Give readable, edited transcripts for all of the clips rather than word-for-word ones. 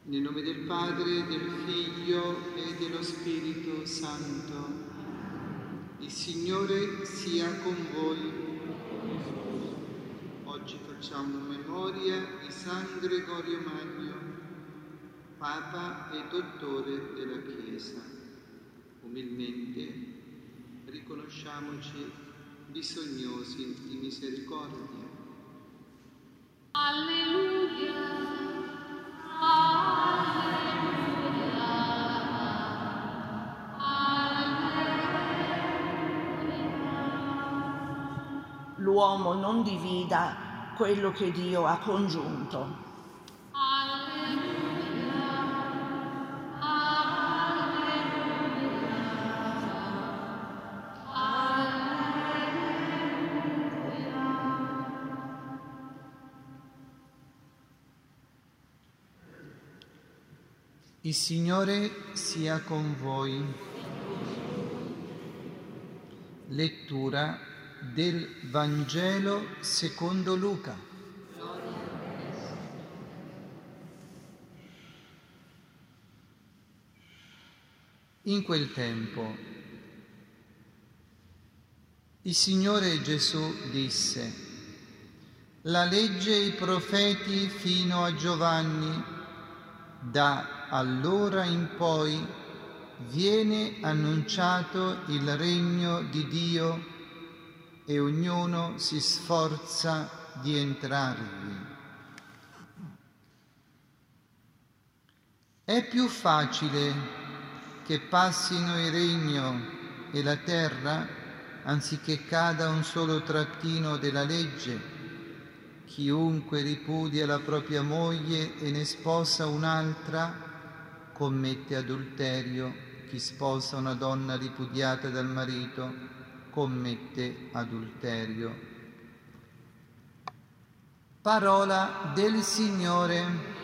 Nel nome del Padre, del Figlio e dello Spirito Santo. Il Signore sia con voi. Oggi facciamo memoria di San Gregorio Magno, Papa e Dottore della Chiesa. Umilmente riconosciamoci bisognosi di misericordia. Alleluia. L'uomo non divida quello che Dio ha congiunto. Il Signore sia con voi. Lettura del Vangelo secondo Luca. In quel tempo il Signore Gesù disse: la legge e i profeti fino a Giovanni, da allora in poi viene annunciato il regno di Dio e ognuno si sforza di entrarvi. È più facile che passino il regno e la terra anziché cada un solo trattino della legge. Chiunque ripudia la propria moglie e ne sposa un'altra commette adulterio. Chi sposa una donna ripudiata dal marito commette adulterio. Parola del Signore.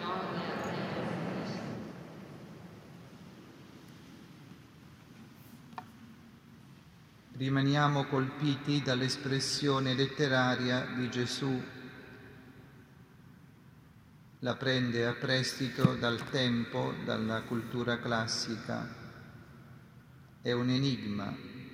Rimaniamo colpiti dall'espressione letteraria di Gesù. La prende a prestito dal tempo, dalla cultura classica. È un enigma.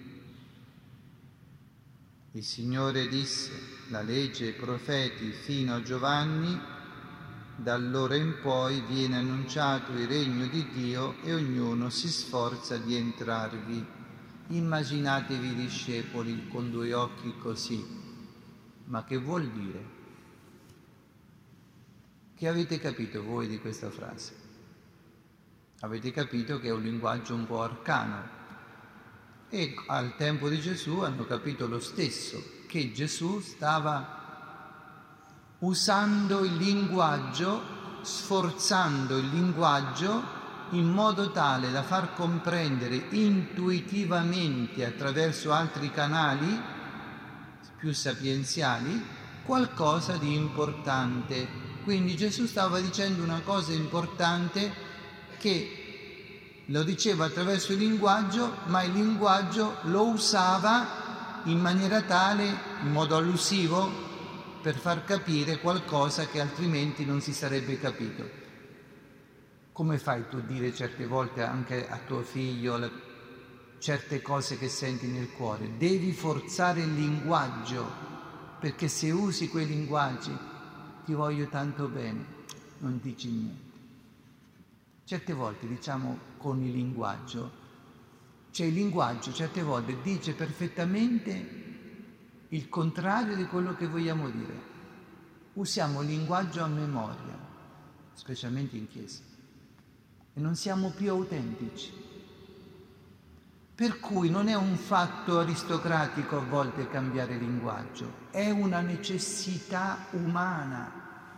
Il Signore disse: la legge e i profeti fino a Giovanni, da allora in poi viene annunciato il regno di Dio e ognuno si sforza di entrarvi. Immaginatevi i discepoli con due occhi così. Ma che vuol dire? Che avete capito voi di questa frase? Avete capito che è un linguaggio un po' arcano. E al tempo di Gesù hanno capito lo stesso, che Gesù stava usando il linguaggio, sforzando il linguaggio in modo tale da far comprendere intuitivamente attraverso altri canali più sapienziali qualcosa di importante. Quindi Gesù stava dicendo una cosa importante che lo diceva attraverso il linguaggio, ma il linguaggio lo usava in maniera tale, in modo allusivo, per far capire qualcosa che altrimenti non si sarebbe capito. Come fai tu a dire certe volte anche a tuo figlio certe cose che senti nel cuore? Devi forzare il linguaggio, perché se usi quei linguaggi, ti voglio tanto bene, non dici niente. Certe volte diciamo con il linguaggio, cioè il linguaggio certe volte dice perfettamente il contrario di quello che vogliamo dire. Usiamo il linguaggio a memoria, specialmente in chiesa, e non siamo più autentici. Per cui non è un fatto aristocratico a volte cambiare linguaggio, è una necessità umana.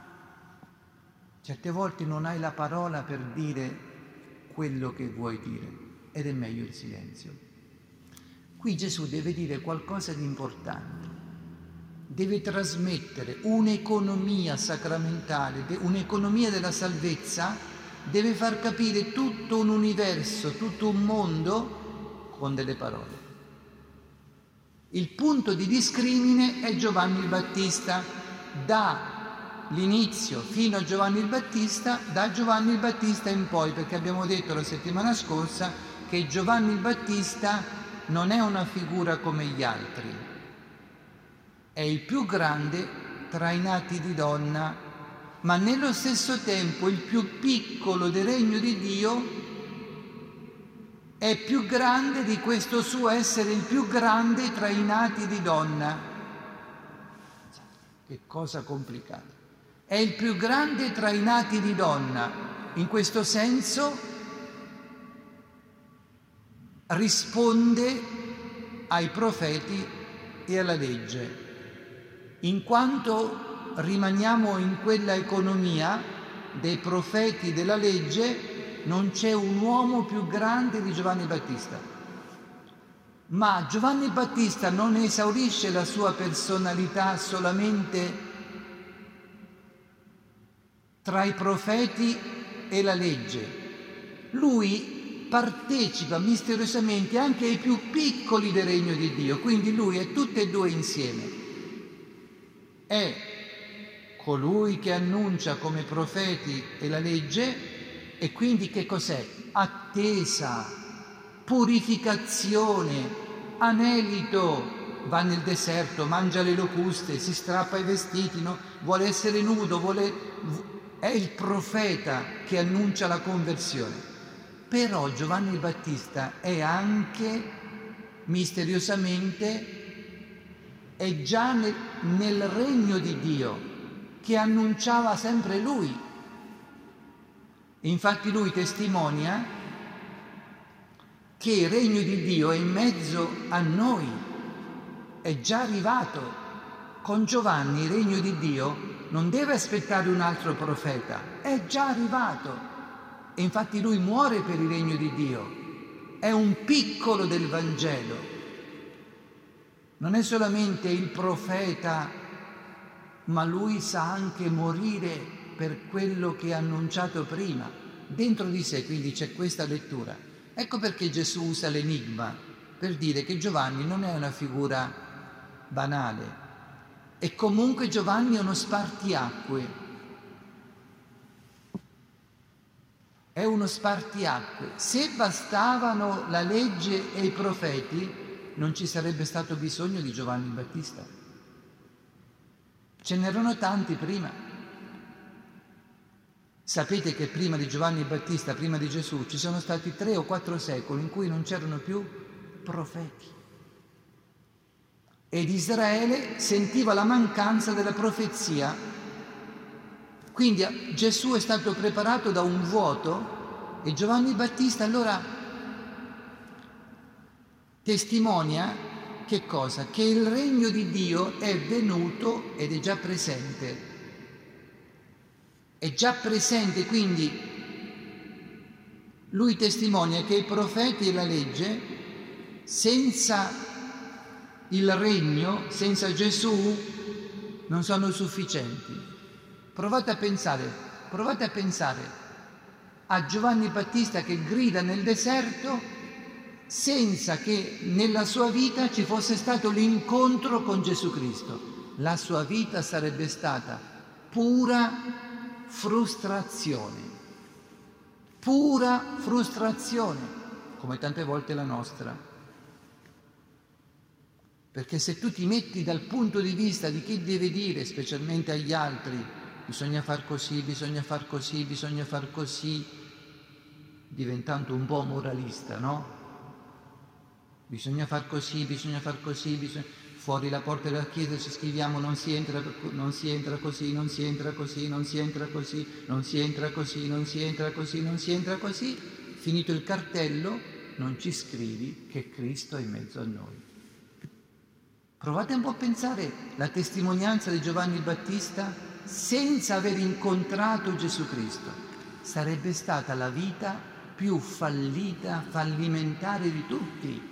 Certe volte non hai la parola per dire quello che vuoi dire ed è meglio il silenzio. Qui Gesù deve dire qualcosa di importante, deve trasmettere un'economia sacramentale, un'economia della salvezza, deve far capire tutto un universo, tutto un mondo con delle parole. Il punto di discrimine è Giovanni il Battista, da l'inizio fino a Giovanni il Battista, da Giovanni il Battista in poi, perché abbiamo detto la settimana scorsa che Giovanni il Battista non è una figura come gli altri, è il più grande tra i nati di donna, ma nello stesso tempo il più piccolo del regno di Dio è più grande di questo suo essere il più grande tra i nati di donna. Che cosa complicata. È il più grande tra i nati di donna. In questo senso risponde ai profeti e alla legge, in quanto rimaniamo in quella economia dei profeti della legge. Non c'è un uomo più grande di Giovanni Battista, ma Giovanni Battista non esaurisce la sua personalità solamente tra i profeti e la legge. Lui partecipa misteriosamente anche ai più piccoli del regno di Dio, quindi lui è tutte e due insieme. È colui che annuncia come profeti e la legge. E quindi che cos'è? Attesa, purificazione, anelito, va nel deserto, mangia le locuste, si strappa i vestiti, no? Vuole essere nudo, è il profeta che annuncia la conversione. Però Giovanni il Battista è anche, misteriosamente, è già nel regno di Dio, che annunciava sempre lui. Infatti lui testimonia che il regno di Dio è in mezzo a noi, è già arrivato. Con Giovanni il regno di Dio non deve aspettare un altro profeta, è già arrivato. E infatti lui muore per il regno di Dio, è un piccolo del Vangelo. Non è solamente il profeta, ma lui sa anche morire per quello che ha annunciato prima, dentro di sé. Quindi c'è questa lettura. Ecco perché Gesù usa l'enigma, per dire che Giovanni non è una figura banale, e comunque Giovanni è uno spartiacque, è uno spartiacque. Se bastavano la legge e i profeti, non ci sarebbe stato bisogno di Giovanni Battista. Ce n'erano tanti prima. Sapete che prima di Giovanni Battista, prima di Gesù, ci sono stati 3 o 4 secoli in cui non c'erano più profeti. Ed Israele sentiva la mancanza della profezia. Quindi Gesù è stato preparato da un vuoto e Giovanni Battista allora testimonia che cosa? Che il regno di Dio è venuto ed è già presente. È già presente, quindi lui testimonia che i profeti e la legge, senza il regno, senza Gesù, non sono sufficienti. Provate a pensare a Giovanni Battista che grida nel deserto senza che nella sua vita ci fosse stato l'incontro con Gesù Cristo. La sua vita sarebbe stata pura frustrazione, come tante volte la nostra. Perché se tu ti metti dal punto di vista di chi deve dire, specialmente agli altri, bisogna far così, bisogna far così, bisogna far così, diventando un po' moralista, no? Bisogna far così, bisogna far così, fuori la porta della chiesa ci scriviamo non si entra così, non si entra così, non si entra così, non si entra così, non si entra così, non si entra così. Finito il cartello, non ci scrivi che Cristo è in mezzo a noi. Provate un po' a pensare la testimonianza di Giovanni Battista senza aver incontrato Gesù Cristo. Sarebbe stata la vita più fallimentare di tutti.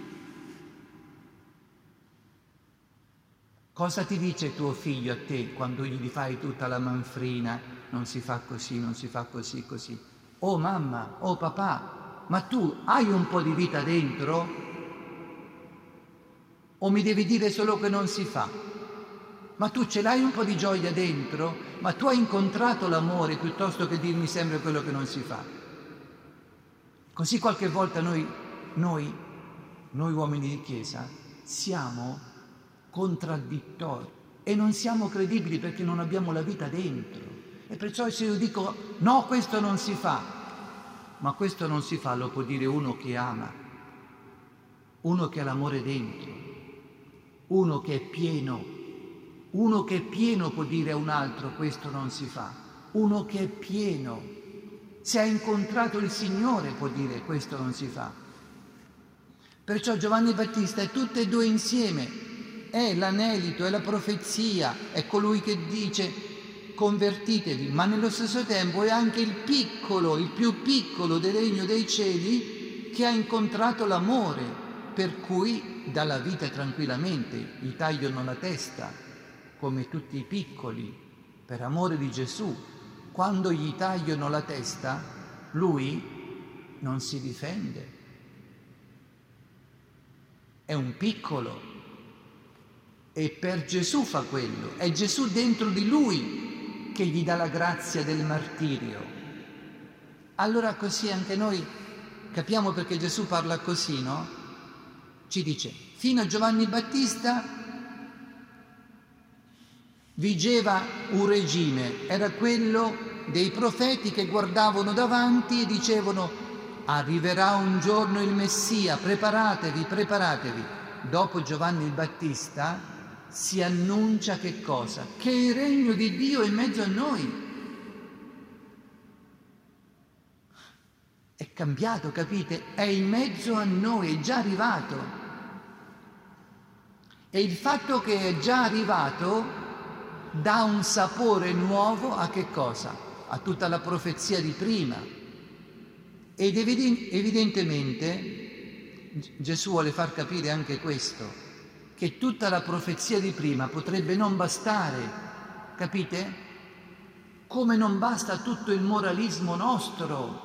Cosa ti dice tuo figlio a te quando gli fai tutta la manfrina? Non si fa così, non si fa così, così. Oh mamma, oh papà, ma tu hai un po' di vita dentro? O mi devi dire solo che non si fa? Ma tu ce l'hai un po' di gioia dentro? Ma tu hai incontrato l'amore piuttosto che dirmi sempre quello che non si fa. Così qualche volta noi uomini di Chiesa siamo contraddittori e non siamo credibili perché non abbiamo la vita dentro. E perciò se io dico no, questo non si fa, ma questo non si fa lo può dire uno che ama, uno che ha l'amore dentro, uno che è pieno. Uno che è pieno può dire a un altro questo non si fa. Uno che è pieno, se ha incontrato il Signore, può dire questo non si fa. Perciò Giovanni Battista è tutte e due insieme, è l'anelito, è la profezia, è colui che dice convertitevi, ma nello stesso tempo è anche il piccolo, il più piccolo del regno dei cieli che ha incontrato l'amore, per cui dà la vita tranquillamente, gli tagliano la testa, come tutti i piccoli, per amore di Gesù. Quando gli tagliano la testa, lui non si difende. È un piccolo e per Gesù fa quello. È Gesù dentro di lui che gli dà la grazia del martirio. Allora così anche noi capiamo perché Gesù parla così, no? Ci dice, fino a Giovanni Battista vigeva un regime, era quello dei profeti che guardavano davanti e dicevano arriverà un giorno il Messia, preparatevi, preparatevi. Dopo Giovanni il Battista si annuncia che cosa? Che il regno di Dio è in mezzo a noi. È cambiato, capite? È in mezzo a noi, è già arrivato. E il fatto che è già arrivato dà un sapore nuovo a che cosa? A tutta la profezia di prima. Ed evidentemente Gesù vuole far capire anche questo, che tutta la profezia di prima potrebbe non bastare, capite? Come non basta tutto il moralismo nostro.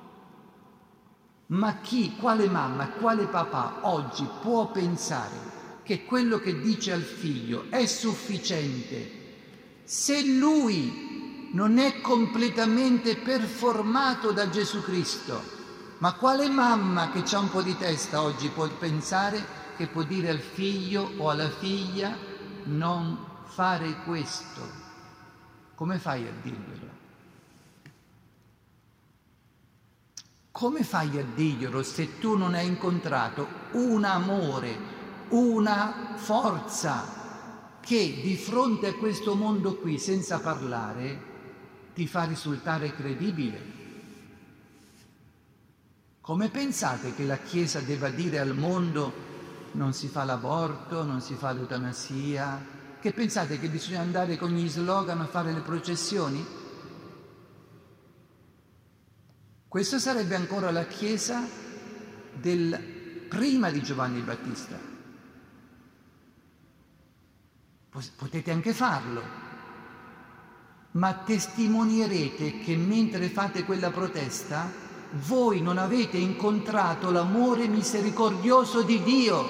Ma chi, quale mamma, quale papà oggi può pensare che quello che dice al figlio è sufficiente se lui non è completamente performato da Gesù Cristo? Ma quale mamma che c'ha un po' di testa oggi può pensare che può dire al figlio o alla figlia non fare questo? Come fai a dirglielo? Come fai a dirglielo se tu non hai incontrato un amore, una forza che di fronte a questo mondo qui, senza parlare, ti fa risultare credibile? Come pensate che la Chiesa debba dire al mondo non si fa l'aborto, non si fa l'eutanasia? Che pensate che bisogna andare con gli slogan a fare le processioni? Questo sarebbe ancora la Chiesa del prima di Giovanni il Battista. Potete anche farlo, ma testimonierete che mentre fate quella protesta voi non avete incontrato l'amore misericordioso di Dio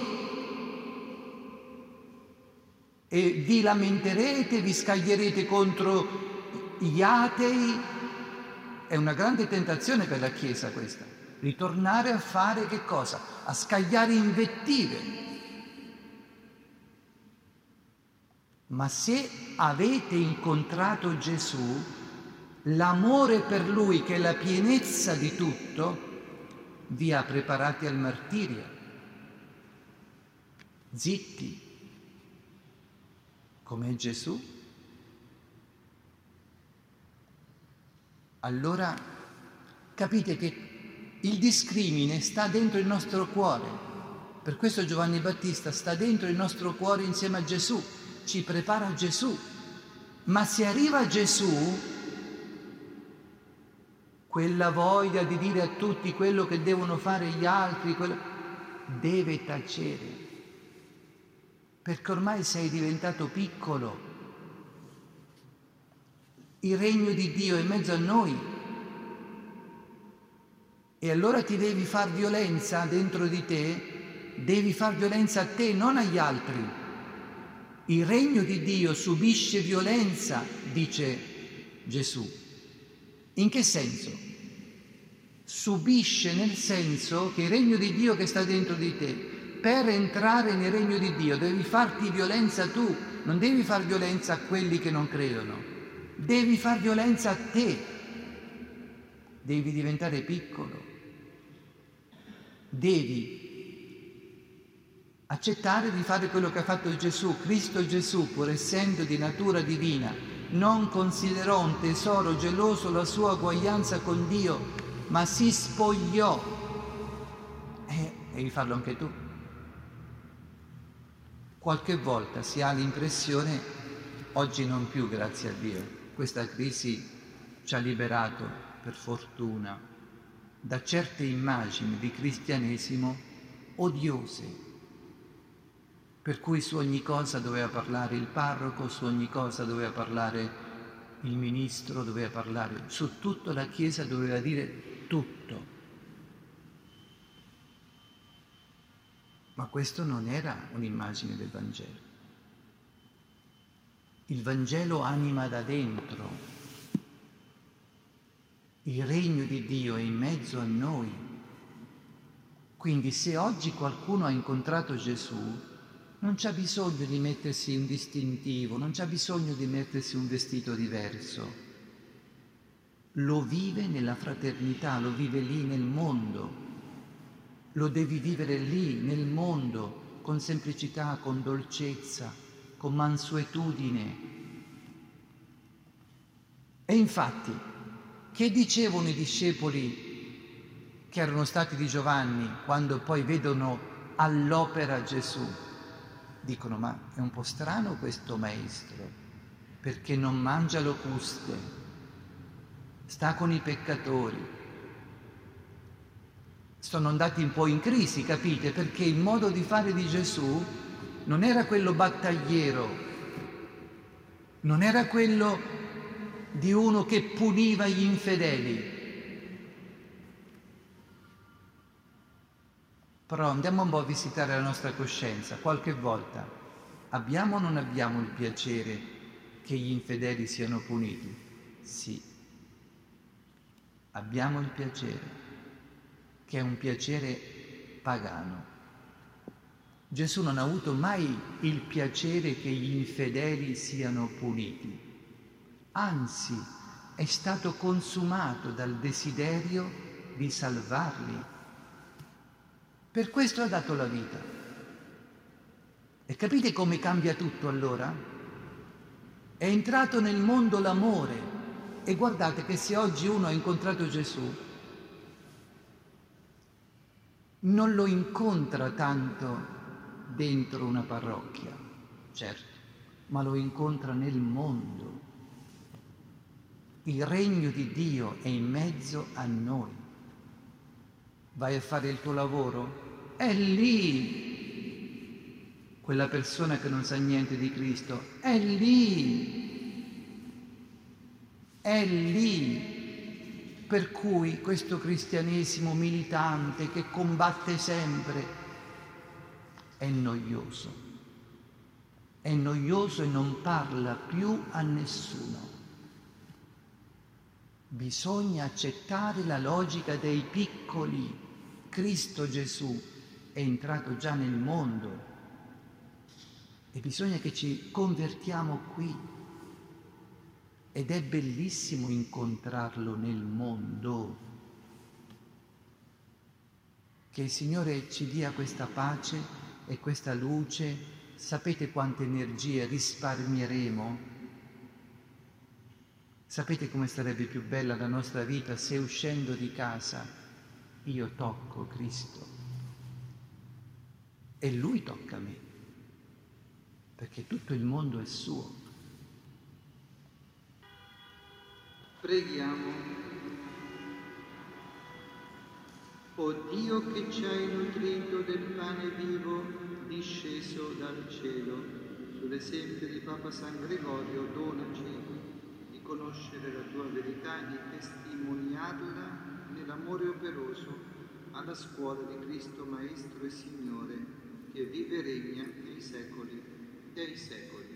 e vi lamenterete, vi scaglierete contro gli atei. È una grande tentazione per la Chiesa questa, ritornare a fare che cosa? A scagliare invettive. Ma se avete incontrato Gesù, l'amore per Lui, che è la pienezza di tutto, vi ha preparati al martirio. Zitti, come Gesù. Allora capite che il discrimine sta dentro il nostro cuore. Per questo Giovanni Battista sta dentro il nostro cuore insieme a Gesù. Ci prepara Gesù, ma se arriva Gesù, quella voglia di dire a tutti quello che devono fare gli altri, deve tacere, perché ormai sei diventato piccolo. Il regno di Dio è in mezzo a noi e allora ti devi far violenza dentro di te, devi far violenza a te, non agli altri. Il regno di Dio subisce violenza, dice Gesù. In che senso? Subisce nel senso che il regno di Dio che sta dentro di te, per entrare nel regno di Dio devi farti violenza tu, non devi far violenza a quelli che non credono, devi far violenza a te, devi diventare piccolo, devi accettare di fare quello che ha fatto Gesù. Cristo Gesù, pur essendo di natura divina, non considerò un tesoro geloso la sua uguaglianza con Dio, ma si spogliò. Devi farlo anche tu. Qualche volta si ha l'impressione, oggi non più grazie a Dio, questa crisi ci ha liberato, per fortuna, da certe immagini di cristianesimo odiose, per cui su ogni cosa doveva parlare il parroco, su ogni cosa doveva parlare il ministro, doveva parlare, su tutto la Chiesa doveva dire tutto. Ma questo non era un'immagine del Vangelo. Il Vangelo anima da dentro. Il regno di Dio è in mezzo a noi. Quindi se oggi qualcuno ha incontrato Gesù, non c'ha bisogno di mettersi un distintivo, non c'ha bisogno di mettersi un vestito diverso. Lo vive nella fraternità, lo vive lì nel mondo. Lo devi vivere lì nel mondo, con semplicità, con dolcezza, con mansuetudine. E infatti, che dicevano i discepoli che erano stati di Giovanni quando poi vedono all'opera Gesù? Dicono: ma è un po' strano questo maestro, perché non mangia locuste, sta con i peccatori. Sono andati un po' in crisi, capite? Perché il modo di fare di Gesù non era quello battagliero, non era quello di uno che puniva gli infedeli. Però andiamo un po' a visitare la nostra coscienza. Qualche volta abbiamo o non abbiamo il piacere che gli infedeli siano puniti? Sì, abbiamo il piacere, che è un piacere pagano. Gesù non ha avuto mai il piacere che gli infedeli siano puniti, anzi è stato consumato dal desiderio di salvarli. Per questo ha dato la vita. E capite come cambia tutto allora? È entrato nel mondo l'amore. E guardate che se oggi uno ha incontrato Gesù, non lo incontra tanto dentro una parrocchia, certo, ma lo incontra nel mondo. Il regno di Dio è in mezzo a noi. Vai a fare il tuo lavoro? È lì quella persona che non sa niente di Cristo, è lì, è lì. Per cui questo cristianesimo militante che combatte sempre è noioso e non parla più a nessuno. Bisogna accettare la logica dei piccoli. Cristo Gesù è entrato già nel mondo e bisogna che ci convertiamo qui. Ed è bellissimo incontrarlo nel mondo. Che il Signore ci dia questa pace e questa luce. Sapete quante energie risparmieremo? Sapete come sarebbe più bella la nostra vita se uscendo di casa io tocco Cristo e Lui tocca me, perché tutto il mondo è suo. Preghiamo. O Dio che ci hai nutrito del pane vivo disceso dal cielo, sull'esempio di Papa San Gregorio, donaci di conoscere la tua verità e di testimoniarla nell'amore operoso alla scuola di Cristo Maestro e Signore, che vive e regna nei secoli. dei secoli.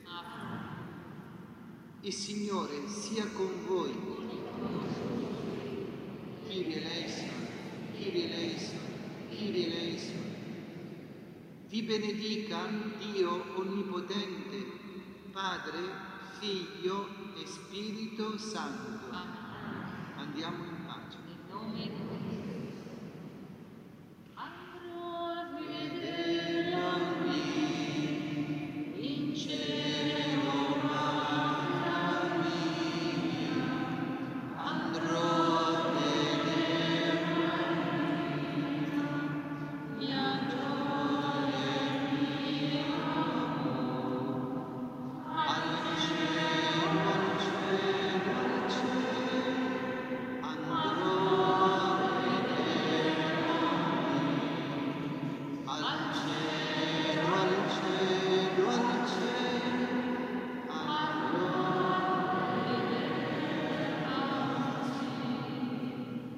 Il Signore sia con voi. Kyrie eleison, Kyrie eleison, Kyrie eleison. Vi benedica Dio Onnipotente, Padre, Figlio e Spirito Santo.